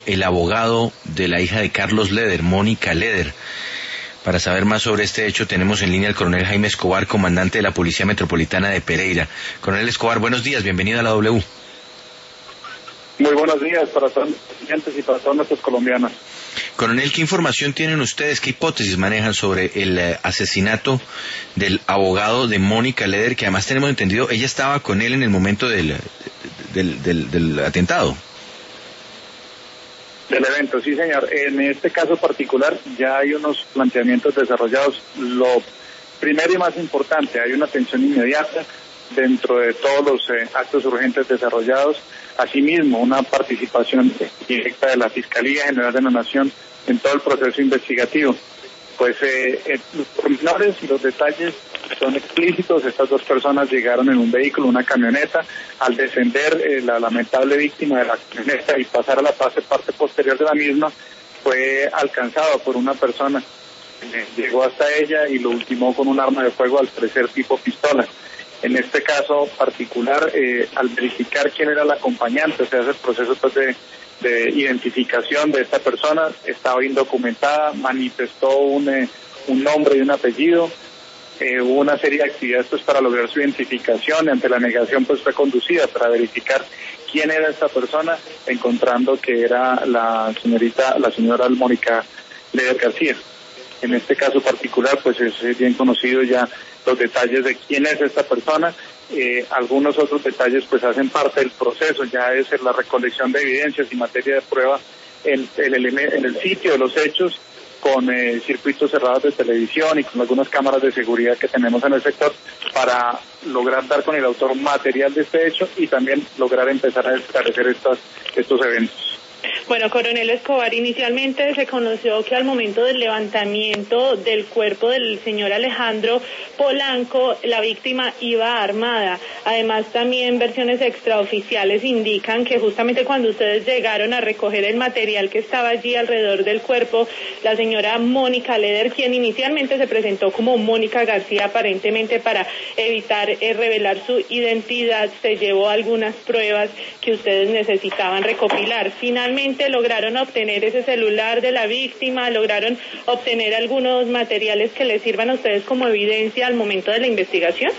el abogado de la hija de Carlos Leder, Mónica Leder. Para saber más sobre este hecho tenemos en línea al coronel Jaime Escobar, comandante de la Policía Metropolitana de Pereira. Coronel Escobar, buenos días, bienvenido a la W. Muy buenos días para todos los clientes y para todos nuestros colombianos. Coronel, ¿qué información tienen ustedes, qué hipótesis manejan sobre el asesinato del abogado de Mónica Leder, que además tenemos entendido, ella estaba con él en el momento del atentado? Del evento, sí señor. En este caso particular ya hay unos planteamientos desarrollados. Lo primero y más importante, hay una atención inmediata dentro de todos los actos urgentes desarrollados. Asimismo, una participación directa de la Fiscalía General de la Nación en todo el proceso investigativo. Pues los pormenores y los detalles son explícitos. Estas dos personas llegaron en un vehículo, una camioneta. Al descender la lamentable víctima de la camioneta y pasar a la parte posterior de la misma, fue alcanzado por una persona. Llegó hasta ella y lo ultimó con un arma de fuego, al parecer tipo pistola. En este caso particular, al verificar quién era el acompañante, se hace el proceso pues, de identificación de esta persona. Estaba indocumentada, manifestó un nombre y un apellido. Hubo una serie de actividades pues para lograr su identificación. Ante la negación pues fue conducida para verificar quién era esta persona, encontrando que era la señora Mónica Leder García. En este caso particular pues es bien conocido ya los detalles de quién es esta persona. Algunos otros detalles pues hacen parte del proceso, ya es la recolección de evidencias y materia de prueba en el sitio de los hechos, con circuitos cerrados de televisión y con algunas cámaras de seguridad que tenemos en el sector, para lograr dar con el autor material de este hecho y también lograr empezar a esclarecer estos eventos. Bueno, coronel Escobar, inicialmente se conoció que al momento del levantamiento del cuerpo del señor Alejandro Polanco, la víctima iba armada. Además, también versiones extraoficiales indican que justamente cuando ustedes llegaron a recoger el material que estaba allí alrededor del cuerpo, la señora Mónica Leder, quien inicialmente se presentó como Mónica García, aparentemente para evitar revelar su identidad, se llevó algunas pruebas que ustedes necesitaban recopilar. Finalmente lograron obtener ese celular de la víctima, lograron obtener algunos materiales que les sirvan a ustedes como evidencia al momento de la investigación.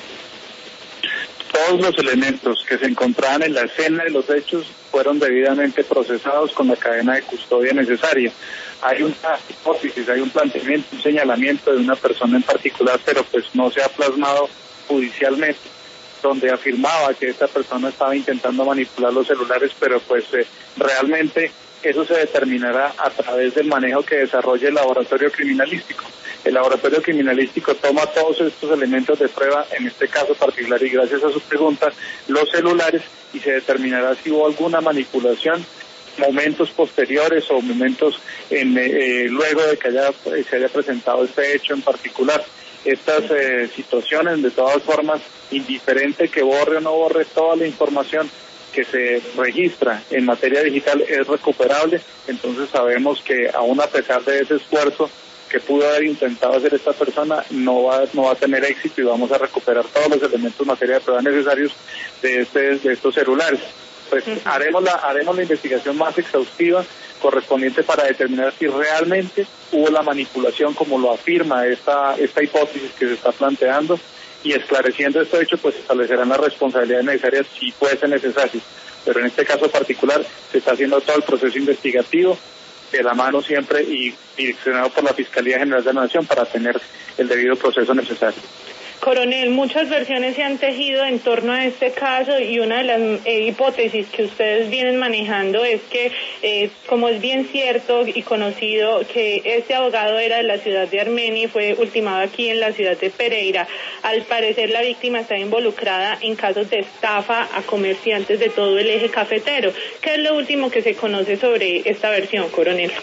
Todos los elementos que se encontraban en la escena de los hechos fueron debidamente procesados con la cadena de custodia necesaria. Hay una hipótesis, hay un planteamiento, un señalamiento de una persona en particular, pero pues no se ha plasmado judicialmente, donde afirmaba que esta persona estaba intentando manipular los celulares, pero pues realmente eso se determinará a través del manejo que desarrolle el laboratorio criminalístico. El laboratorio criminalístico toma todos estos elementos de prueba, en este caso particular, y gracias a su pregunta, los celulares, y se determinará si hubo alguna manipulación, momentos posteriores o momentos luego de que se haya presentado este hecho en particular. Estas situaciones, de todas formas, indiferente que borre o no borre toda la información que se registra en materia digital, es recuperable. Entonces sabemos que aún a pesar de ese esfuerzo que pudo haber intentado hacer esta persona, no va a tener éxito, y vamos a recuperar todos los elementos en materia de prueba necesarios de estos celulares. Pues haremos la investigación más exhaustiva correspondiente para determinar si realmente hubo la manipulación, como lo afirma esta hipótesis que se está planteando, y esclareciendo este hecho, pues establecerán las responsabilidades necesarias si fuese necesario. Pero en este caso particular se está haciendo todo el proceso investigativo de la mano siempre y direccionado por la Fiscalía General de la Nación para tener el debido proceso necesario. Coronel, muchas versiones se han tejido en torno a este caso, y una de las hipótesis que ustedes vienen manejando es que, como es bien cierto y conocido, que este abogado era de la ciudad de Armenia y fue ultimado aquí en la ciudad de Pereira, al parecer la víctima está involucrada en casos de estafa a comerciantes de todo el eje cafetero. ¿Qué es lo último que se conoce sobre esta versión, coronel?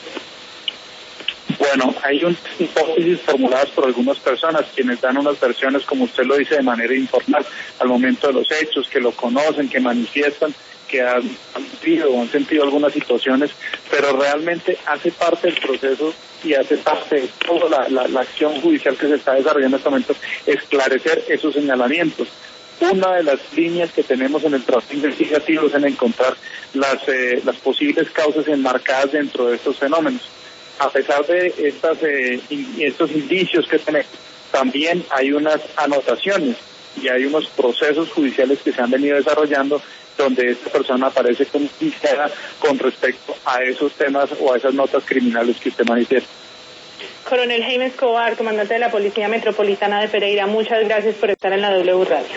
Bueno, hay unas hipótesis formuladas por algunas personas, quienes dan unas versiones, como usted lo dice, de manera informal, al momento de los hechos, que lo conocen, que manifiestan, que han sentido algunas situaciones, pero realmente hace parte del proceso y hace parte de toda la acción judicial que se está desarrollando en este momento, esclarecer esos señalamientos. Una de las líneas que tenemos en el trabajo investigativo es en encontrar las posibles causas enmarcadas dentro de estos fenómenos. A pesar de estos indicios que tenemos, también hay unas anotaciones y hay unos procesos judiciales que se han venido desarrollando donde esta persona aparece como indiciada con respecto a esos temas o a esas notas criminales que usted manifiesta. Coronel Jaime Escobar, comandante de la Policía Metropolitana de Pereira, muchas gracias por estar en la W Radio.